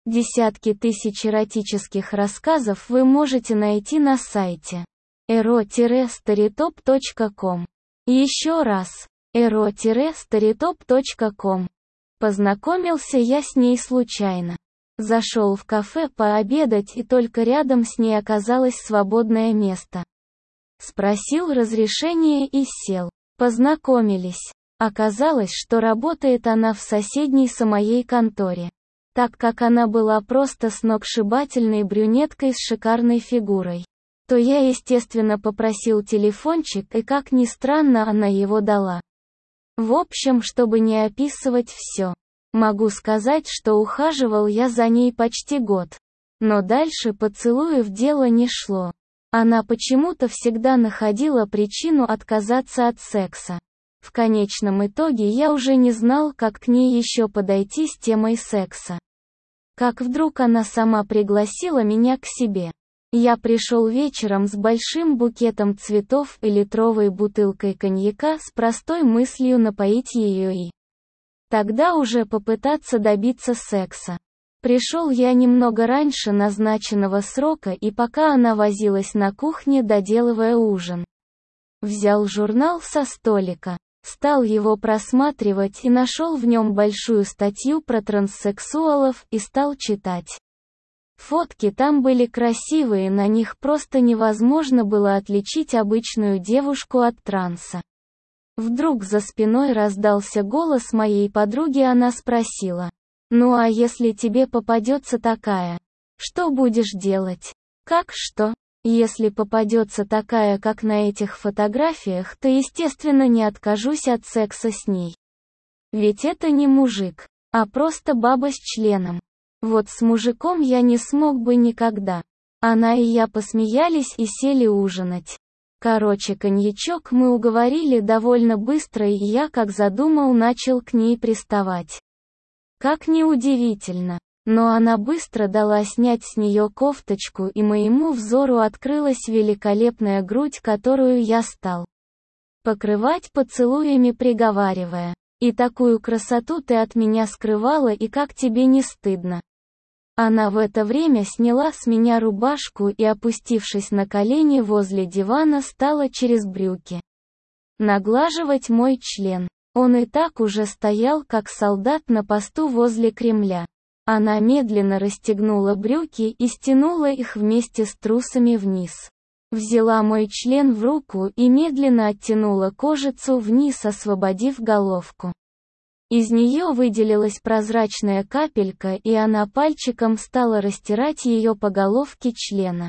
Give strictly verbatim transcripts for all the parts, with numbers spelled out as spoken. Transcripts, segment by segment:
Десятки тысяч эротических рассказов вы можете найти на сайте эро старитоп точка ком. Еще раз, эро старитоп точка ком. Познакомился я с ней случайно. Зашел в кафе пообедать, и только рядом с ней оказалось свободное место. Спросил разрешения и сел. Познакомились. Оказалось, что работает она в соседней с моей конторе. Так как она была просто сногсшибательной брюнеткой с шикарной фигурой, то я, естественно, попросил телефончик, и, как ни странно, она его дала. В общем, чтобы не описывать все, могу сказать, что ухаживал я за ней почти год. Но дальше поцелуев дело не шло. Она почему-то всегда находила причину отказаться от секса. В конечном итоге я уже не знал, как к ней еще подойти с темой секса. Как вдруг она сама пригласила меня к себе. Я пришел вечером с большим букетом цветов и литровой бутылкой коньяка с простой мыслью напоить ее и тогда уже попытаться добиться секса. Пришел я немного раньше назначенного срока, и пока она возилась на кухне, доделывая ужин, взял журнал со столика, стал его просматривать и нашел в нем большую статью про транссексуалов и стал читать. Фотки там были красивые, на них просто невозможно было отличить обычную девушку от транса. Вдруг за спиной раздался голос моей подруги, она спросила: «Ну а если тебе попадется такая, что будешь делать?» «Как что? Если попадется такая, как на этих фотографиях, то, естественно, не откажусь от секса с ней. Ведь это не мужик, а просто баба с членом. Вот с мужиком я не смог бы никогда». Она и я посмеялись и сели ужинать. Короче, коньячок мы уговорили довольно быстро, и я, как задумал, начал к ней приставать. Как ни удивительно, но она быстро дала снять с нее кофточку, и моему взору открылась великолепная грудь, которую я стал покрывать поцелуями, приговаривая: «И такую красоту ты от меня скрывала, и как тебе не стыдно?» Она в это время сняла с меня рубашку и, опустившись на колени возле дивана, стала через брюки наглаживать мой член. Он и так уже стоял как солдат на посту возле Кремля. Она медленно расстегнула брюки и стянула их вместе с трусами вниз. Взяла мой член в руку и медленно оттянула кожицу вниз, освободив головку. Из нее выделилась прозрачная капелька, и она пальчиком стала растирать ее по головке члена.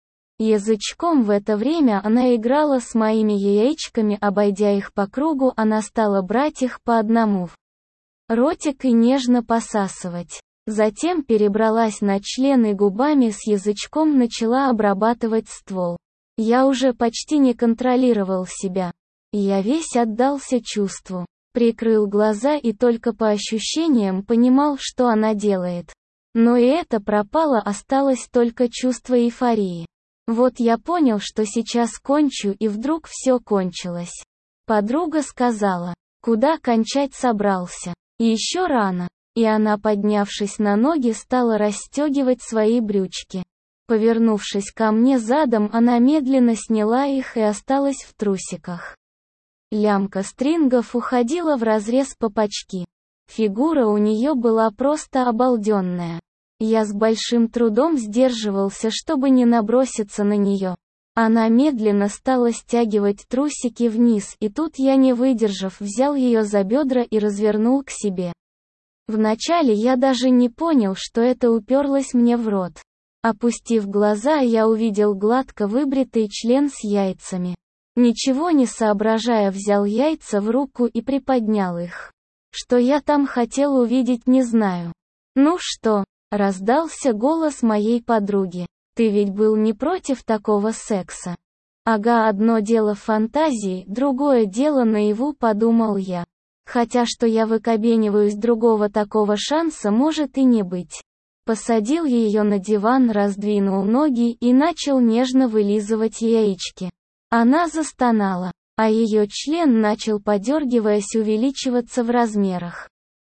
Язычком в это время она играла с моими яичками, обойдя их по кругу, она стала брать их по одному в ротик и нежно посасывать. Затем перебралась на член и губами с язычком начала обрабатывать ствол. Я уже почти не контролировал себя. Я весь отдался чувству. Прикрыл глаза и только по ощущениям понимал, что она делает. Но и это пропало, осталось только чувство эйфории. Вот я понял, что сейчас кончу, и вдруг все кончилось. Подруга сказала: «Куда кончать собрался? Еще рано». И она, поднявшись на ноги, стала расстегивать свои брючки. Повернувшись ко мне задом, она медленно сняла их и осталась в трусиках. Лямка стрингов уходила вразрез по почки. Фигура у нее была просто обалденная. Я с большим трудом сдерживался, чтобы не наброситься на нее. Она медленно стала стягивать трусики вниз, и тут я, не выдержав, взял ее за бедра и развернул к себе. Вначале я даже не понял, что это уперлось мне в рот. Опустив глаза, я увидел гладко выбритый член с яйцами. Ничего не соображая, взял яйца в руку и приподнял их. Что я там хотел увидеть, не знаю. «Ну что?» — раздался голос моей подруги. «Ты ведь был не против такого секса?» «Ага, одно дело фантазии, другое дело наяву», — подумал я. Хотя что я выкобениваюсь, другого такого шанса может и не быть. Посадил ее на диван, раздвинул ноги и начал нежно вылизывать яички. Она застонала, а ее член начал, подергиваясь, увеличиваться в размерах.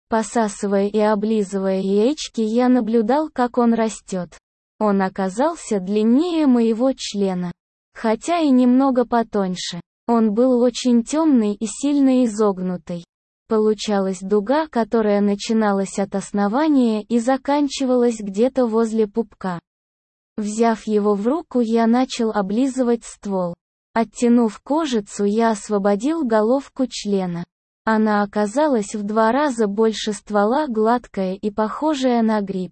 Посасывая и облизывая яички, я наблюдал, как он растет. Он оказался длиннее моего члена. Хотя и немного потоньше. Он был очень темный и сильно изогнутый. Получалась дуга, которая начиналась от основания и заканчивалась где-то возле пупка. Взяв его в руку, я начал облизывать ствол. Оттянув кожицу, я освободил головку члена. Она оказалась в два раза больше ствола, гладкая и похожая на гриб.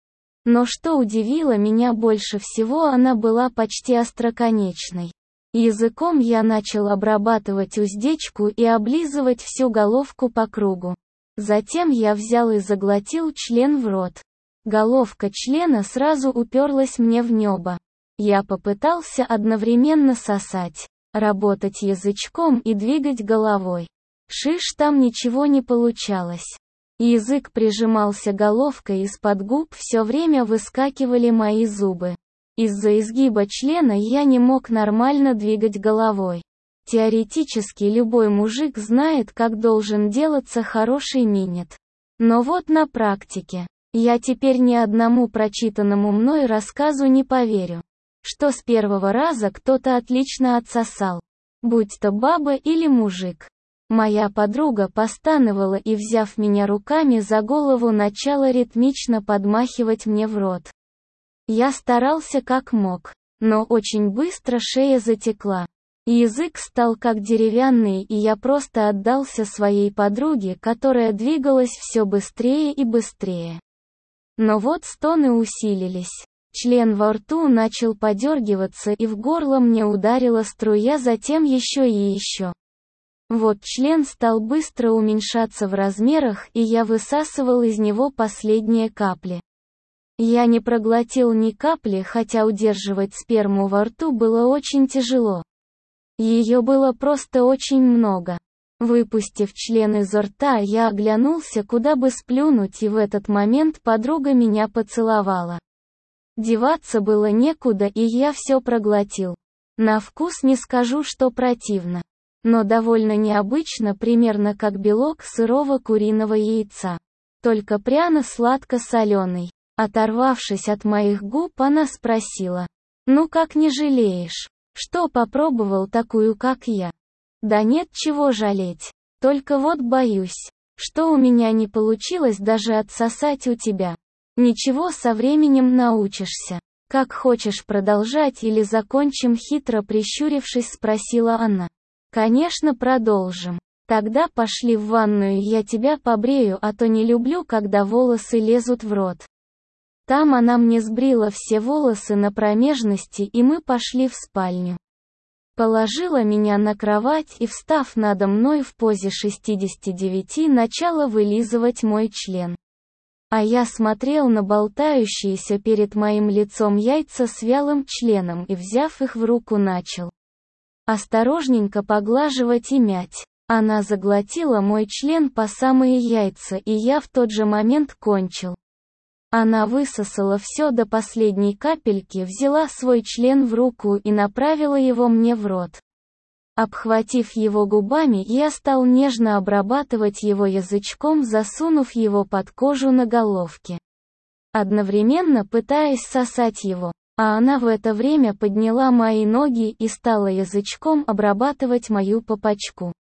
Но что удивило меня больше всего, она была почти остроконечной. Языком я начал обрабатывать уздечку и облизывать всю головку по кругу. Затем я взял и заглотил член в рот. Головка члена сразу уперлась мне в небо. Я попытался одновременно сосать, работать язычком и двигать головой. Шиш, там ничего не получалось. Язык прижимался головкой, из-под губ все время выскакивали мои зубы. Из-за изгиба члена я не мог нормально двигать головой. Теоретически любой мужик знает, как должен делаться хороший минет. Но вот на практике, я теперь ни одному прочитанному мной рассказу не поверю, что с первого раза кто-то отлично отсосал, будь то баба или мужик. Моя подруга постановала и, взяв меня руками за голову, начала ритмично подмахивать мне в рот. Я старался как мог, но очень быстро шея затекла. Язык стал как деревянный, и я просто отдался своей подруге, которая двигалась все быстрее и быстрее. Но вот стоны усилились. Член во рту начал подергиваться, и в горло мне ударила струя, затем еще и еще. Вот член стал быстро уменьшаться в размерах, и я высасывал из него последние капли. Я не проглотил ни капли, хотя удерживать сперму во рту было очень тяжело. Ее было просто очень много. Выпустив член изо рта, я оглянулся, куда бы сплюнуть, и в этот момент подруга меня поцеловала. Деваться было некуда, и я все проглотил. На вкус не скажу, что противно, но довольно необычно, примерно как белок сырого куриного яйца. Только пряно-сладко-соленый. Оторвавшись от моих губ, она спросила: «Ну как не жалеешь? Что, попробовал такую, как я?» «Да нет, чего жалеть. Только вот боюсь, что у меня не получилось даже отсосать у тебя». «Ничего, со временем научишься. Как хочешь продолжать или закончим?» Хитро прищурившись, спросила она. «Конечно, продолжим. Тогда пошли в ванную, я тебя побрею, а то не люблю, когда волосы лезут в рот». Там она мне сбрила все волосы на промежности, и мы пошли в спальню. Положила меня на кровать и, встав надо мной в позе шестидесяти девяти, начала вылизывать мой член. А я смотрел на болтающиеся перед моим лицом яйца с вялым членом и, взяв их в руку, начал осторожненько поглаживать и мять. Она заглотила мой член по самые яйца, и я в тот же момент кончил. Она высосала все до последней капельки, взяла свой член в руку и направила его мне в рот. Обхватив его губами, я стал нежно обрабатывать его язычком, засунув его под кожу на головке, одновременно пытаясь сосать его, а она в это время подняла мои ноги и стала язычком обрабатывать мою попочку.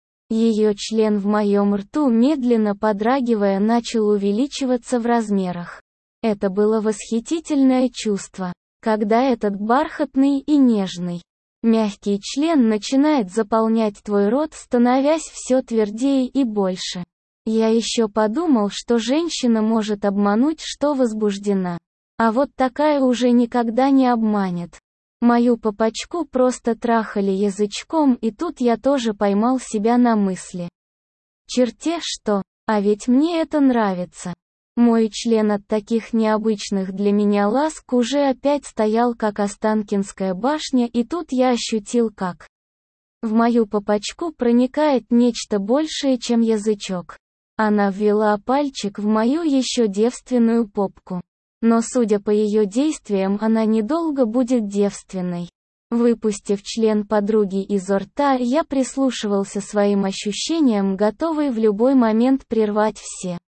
Ее член в моем рту, медленно подрагивая, начал увеличиваться в размерах. Это было восхитительное чувство, когда этот бархатный и нежный, мягкий член начинает заполнять твой рот, становясь все твердее и больше. Я еще подумал, что женщина может обмануть, что возбуждена. А вот такая уже никогда не обманет. Мою попочку просто трахали язычком, и тут я тоже поймал себя на мысли: черте что, а ведь мне это нравится. Мой член от таких необычных для меня ласк уже опять стоял как Останкинская башня, и тут я ощутил, как в мою попочку проникает нечто большее, чем язычок. Она ввела пальчик в мою еще девственную попку. Но судя по ее действиям, она недолго будет девственной. Выпустив член подруги изо рта, я прислушивался своим ощущениям, готовый в любой момент прервать все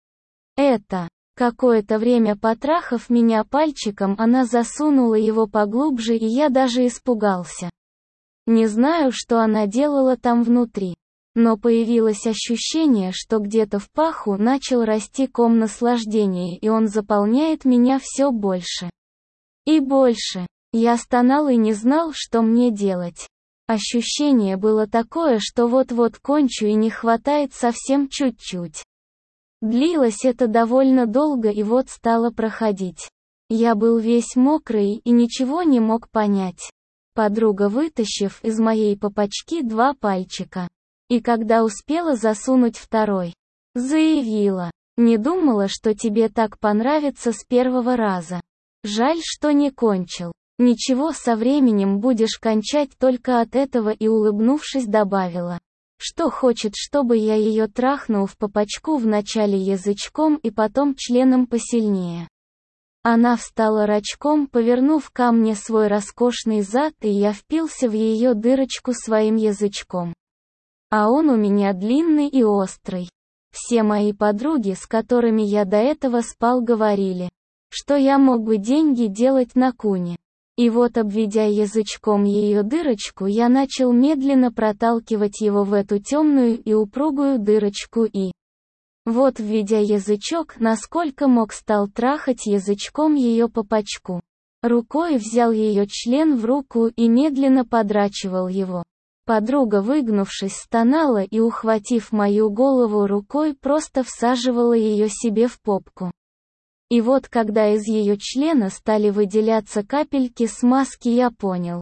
Это. Какое-то время потрахав меня пальчиком, она засунула его поглубже, и я даже испугался. Не знаю, что она делала там внутри. Но появилось ощущение, что где-то в паху начал расти ком наслаждения, и он заполняет меня все больше и больше. Я стонал и не знал, что мне делать. Ощущение было такое, что вот-вот кончу и не хватает совсем чуть-чуть. Длилось это довольно долго, и вот стало проходить. Я был весь мокрый и ничего не мог понять. Подруга, вытащив из моей попочки два пальчика, и когда успела засунуть второй, заявила: «Не думала, что тебе так понравится с первого раза. Жаль, что не кончил. Ничего, со временем будешь кончать только от этого», и, улыбнувшись, добавила, что хочет, чтобы я ее трахнул в попочку вначале язычком и потом членом посильнее. Она встала рачком, повернув ко мне свой роскошный зад, и я впился в ее дырочку своим язычком. А он у меня длинный и острый. Все мои подруги, с которыми я до этого спал, говорили, что я мог бы деньги делать на куне. И вот, обведя язычком ее дырочку, я начал медленно проталкивать его в эту темную и упругую дырочку и... Вот, введя язычок, насколько мог, стал трахать язычком ее попочку. Рукой взял ее член в руку и медленно подрачивал его. Подруга, выгнувшись, стонала и, ухватив мою голову рукой, просто всаживала ее себе в попку. И вот, когда из ее члена стали выделяться капельки смазки, я понял,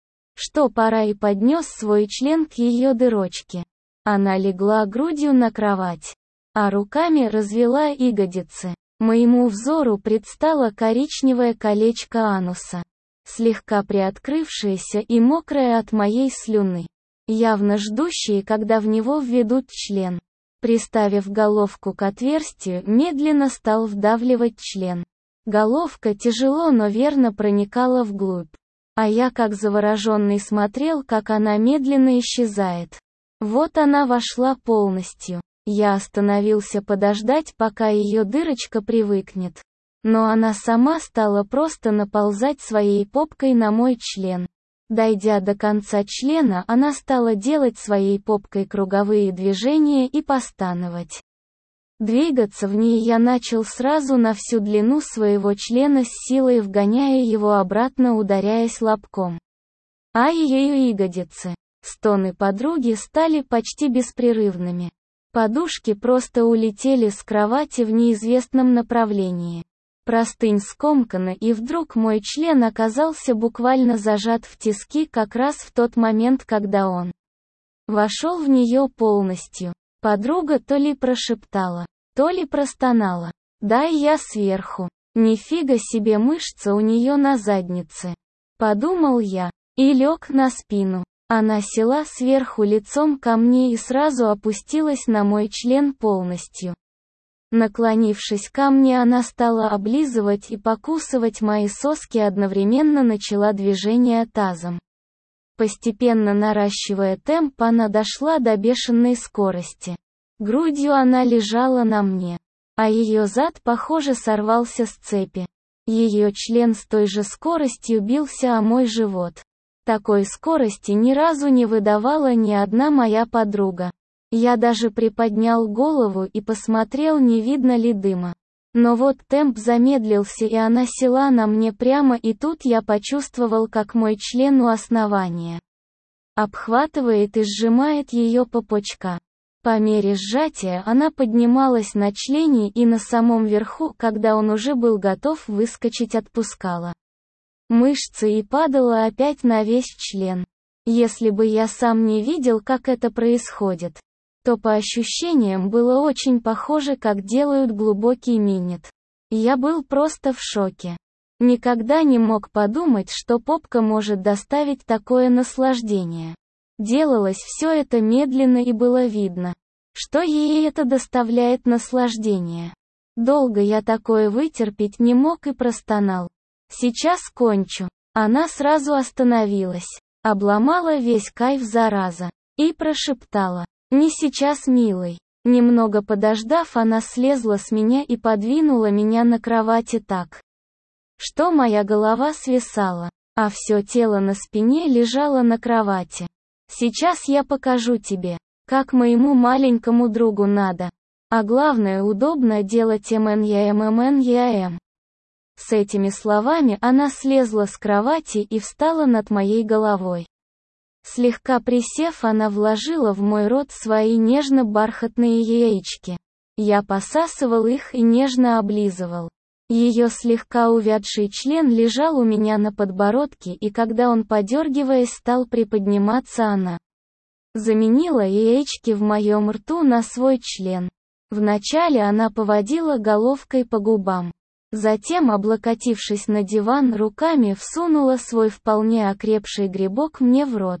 что пора, и поднес свой член к ее дырочке. Она легла грудью на кровать, а руками развела ягодицы. Моему взору предстало коричневое колечко ануса, слегка приоткрывшееся и мокрое от моей слюны, явно ждущее, когда в него введут член. Приставив головку к отверстию, медленно стал вдавливать член. Головка тяжело, но верно проникала вглубь. А я, как завороженный, смотрел, как она медленно исчезает. Вот она вошла полностью. Я остановился подождать, пока ее дырочка привыкнет. Но она сама стала просто наползать своей попкой на мой член. Дойдя до конца члена, она стала делать своей попкой круговые движения и постановать. Двигаться в ней я начал сразу на всю длину своего члена, с силой вгоняя его обратно, ударяясь лобком. А ее ягодицы. Стоны подруги стали почти беспрерывными. Подушки просто улетели с кровати в неизвестном направлении. Простынь скомкана, и вдруг мой член оказался буквально зажат в тиски как раз в тот момент, когда он вошел в нее полностью. Подруга то ли прошептала, то ли простонала: «Дай я сверху». Нифига себе, мышца у нее на заднице. Подумал я. И лег на спину. Она села сверху лицом ко мне и сразу опустилась на мой член полностью. Наклонившись ко мне, она стала облизывать и покусывать мои соски, одновременно начала движение тазом. Постепенно наращивая темп, она дошла до бешеной скорости. Грудью она лежала на мне, а ее зад, похоже, сорвался с цепи. Ее член с той же скоростью бился о мой живот. Такой скорости ни разу не выдавала ни одна моя подруга. Я даже приподнял голову и посмотрел, не видно ли дыма. Но вот темп замедлился, и она села на мне прямо, и тут я почувствовал, как мой член у основания обхватывает и сжимает ее попочка. По мере сжатия она поднималась на члене, и на самом верху, когда он уже был готов выскочить, отпускала мышцы и падала опять на весь член. Если бы я сам не видел, как это происходит, то по ощущениям было очень похоже, как делают глубокий минет. Я был просто в шоке. Никогда не мог подумать, что попка может доставить такое наслаждение. Делалось все это медленно, и было видно, что ей это доставляет наслаждение. Долго я такое вытерпеть не мог и простонал: «Сейчас кончу». Она сразу остановилась, обломала весь кайф, зараза, и прошептала: «Не сейчас, милый. Немного подождав, она слезла с меня и подвинула меня на кровати так, что моя голова свисала, а все тело на спине лежало на кровати. Сейчас я покажу тебе, как моему маленькому другу надо. А главное, удобно делать МНЯММНЯМ. С этими словами она слезла с кровати и встала над моей головой. Слегка присев, она вложила в мой рот свои нежно-бархатные яички. Я посасывал их и нежно облизывал. Ее слегка увядший член лежал у меня на подбородке, и когда он, подергиваясь, стал приподниматься, она заменила яички в моем рту на свой член. Вначале она поводила головкой по губам. Затем, облокотившись на диван, руками всунула свой вполне окрепший грибок мне в рот.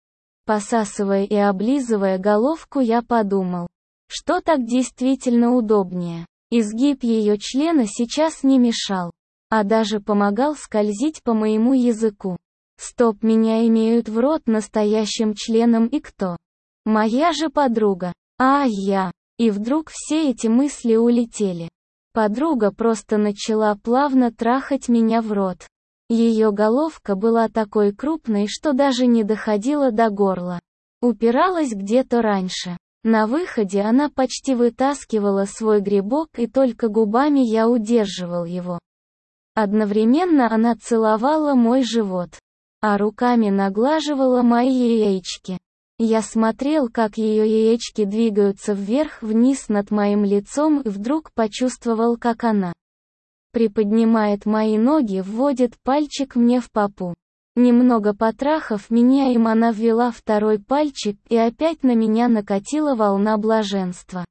Посасывая и облизывая головку, я подумал, что так действительно удобнее. Изгиб ее члена сейчас не мешал, а даже помогал скользить по моему языку. Стоп, меня имеют в рот настоящим членом и кто? Моя же подруга. А я. И вдруг все эти мысли улетели. Подруга просто начала плавно трахать меня в рот. Ее головка была такой крупной, что даже не доходила до горла. Упиралась где-то раньше. На выходе она почти вытаскивала свой грибок, и только губами я удерживал его. Одновременно она целовала мой живот, а руками наглаживала мои яички. Я смотрел, как ее яички двигаются вверх-вниз над моим лицом, и вдруг почувствовал, как она приподнимает мои ноги, вводит пальчик мне в попу. Немного потрахав меня им, она ввела второй пальчик, и опять на меня накатила волна блаженства,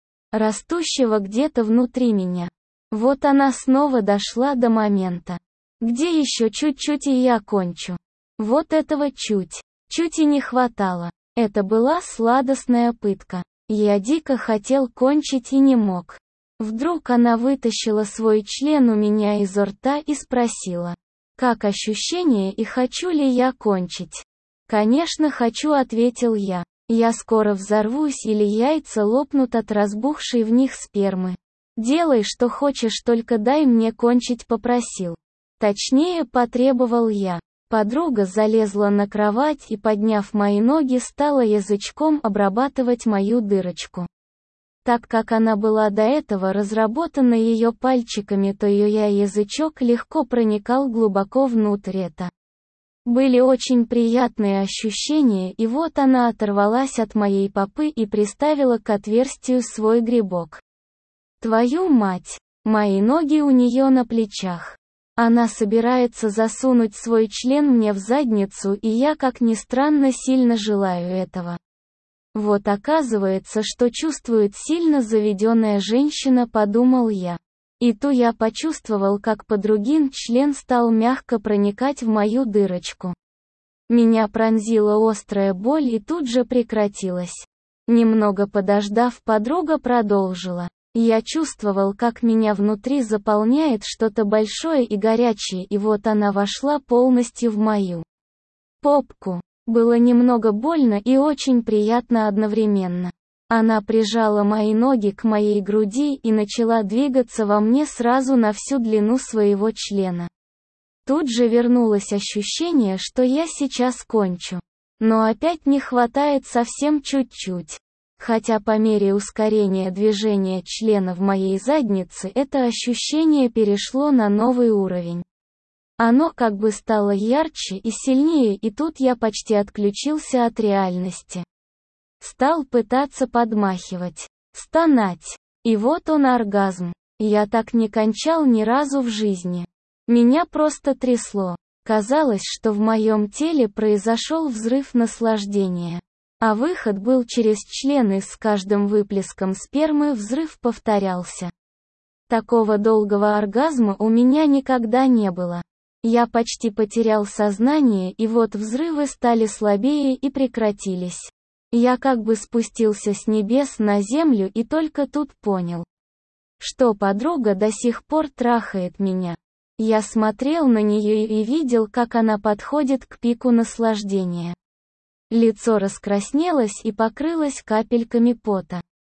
растущего где-то внутри меня. Вот она снова дошла до момента, где еще чуть-чуть и я кончу. Вот этого чуть, чуть и не хватало. Это была сладостная пытка. Я дико хотел кончить и не мог. Вдруг она вытащила свой член у меня изо рта и спросила, как ощущение и хочу ли я кончить. «Конечно хочу», — ответил я. «Я скоро взорвусь или яйца лопнут от разбухшей в них спермы. Делай, что хочешь, только дай мне кончить», — попросил. Точнее, потребовал я. Подруга залезла на кровать и, подняв мои ноги, стала язычком обрабатывать мою дырочку. Так как она была до этого разработана ее пальчиками, то ее язычок легко проникал глубоко внутрь. Это были очень приятные ощущения, и вот она оторвалась от моей попы и приставила к отверстию свой грибок. Твою мать! Мои ноги у нее на плечах. Она собирается засунуть свой член мне в задницу, и я, как ни странно, сильно желаю этого. Вот оказывается, что чувствует сильно заведенная женщина, подумал я. И тут я почувствовал, как подругин член стал мягко проникать в мою дырочку. Меня пронзила острая боль и тут же прекратилась. Немного подождав, подруга продолжила. Я чувствовал, как меня внутри заполняет что-то большое и горячее, и вот она вошла полностью в мою попку. Было немного больно и очень приятно одновременно. Она прижала мои ноги к моей груди и начала двигаться во мне сразу на всю длину своего члена. Тут же вернулось ощущение, что я сейчас кончу. Но опять не хватает совсем чуть-чуть. Хотя по мере ускорения движения члена в моей заднице это ощущение перешло на новый уровень. Оно как бы стало ярче и сильнее, и тут я почти отключился от реальности. Стал пытаться подмахивать, стонать. И вот он, оргазм. Я так не кончал ни разу в жизни. Меня просто трясло. Казалось, что в моем теле произошел взрыв наслаждения. А выход был через член, и с каждым выплеском спермы взрыв повторялся. Такого долгого оргазма у меня никогда не было. Я почти потерял сознание, и вот взрывы стали слабее и прекратились. Я как бы спустился с небес на землю и только тут понял, что подруга до сих пор трахает меня. Я смотрел на нее и видел, как она подходит к пику наслаждения. Лицо раскраснелось и покрылось капельками пота.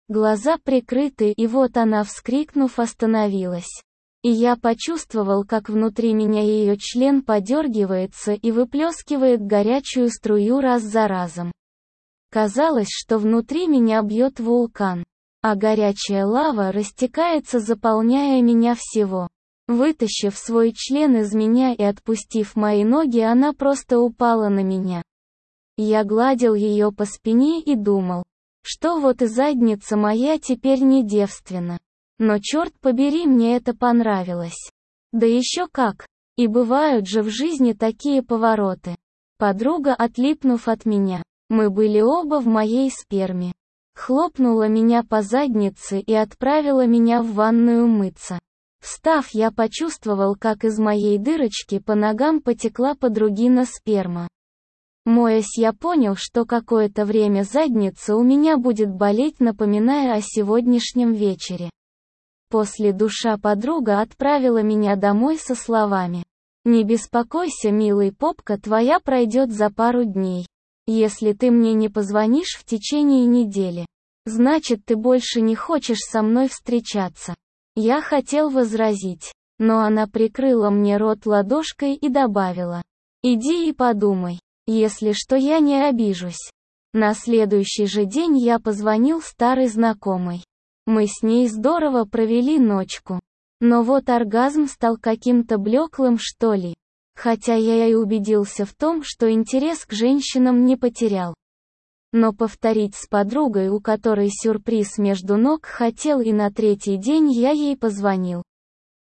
Глаза прикрыты, и вот она, вскрикнув, остановилась. И я почувствовал, как внутри меня ее член подергивается и выплескивает горячую струю раз за разом. Казалось, что внутри меня бьет вулкан, а горячая лава растекается, заполняя меня всего. Вытащив свой член из меня и отпустив мои ноги, она просто упала на меня. Я гладил ее по спине и думал, что вот и задница моя теперь не девственна. Но черт побери, мне это понравилось. Да еще как. И бывают же в жизни такие повороты. Подруга, отлипнув от меня, мы были оба в моей сперме, хлопнула меня по заднице и отправила меня в ванную мыться. Встав, я почувствовал, как из моей дырочки по ногам потекла подругина сперма. Моясь, я понял, что какое-то время задница у меня будет болеть, напоминая о сегодняшнем вечере. После душа подруга отправила меня домой со словами: «Не беспокойся, милый, попка твоя пройдет за пару дней. Если ты мне не позвонишь в течение недели, значит, ты больше не хочешь со мной встречаться». Я хотел возразить, но она прикрыла мне рот ладошкой и добавила: «Иди и подумай. Если что, я не обижусь». На следующий же день я позвонил старой знакомой. Мы с ней здорово провели ночку. Но вот оргазм стал каким-то блеклым, что ли. Хотя я и убедился в том, что интерес к женщинам не потерял. Но повторить с подругой, у которой сюрприз между ног, хотел, и на третий день я ей позвонил.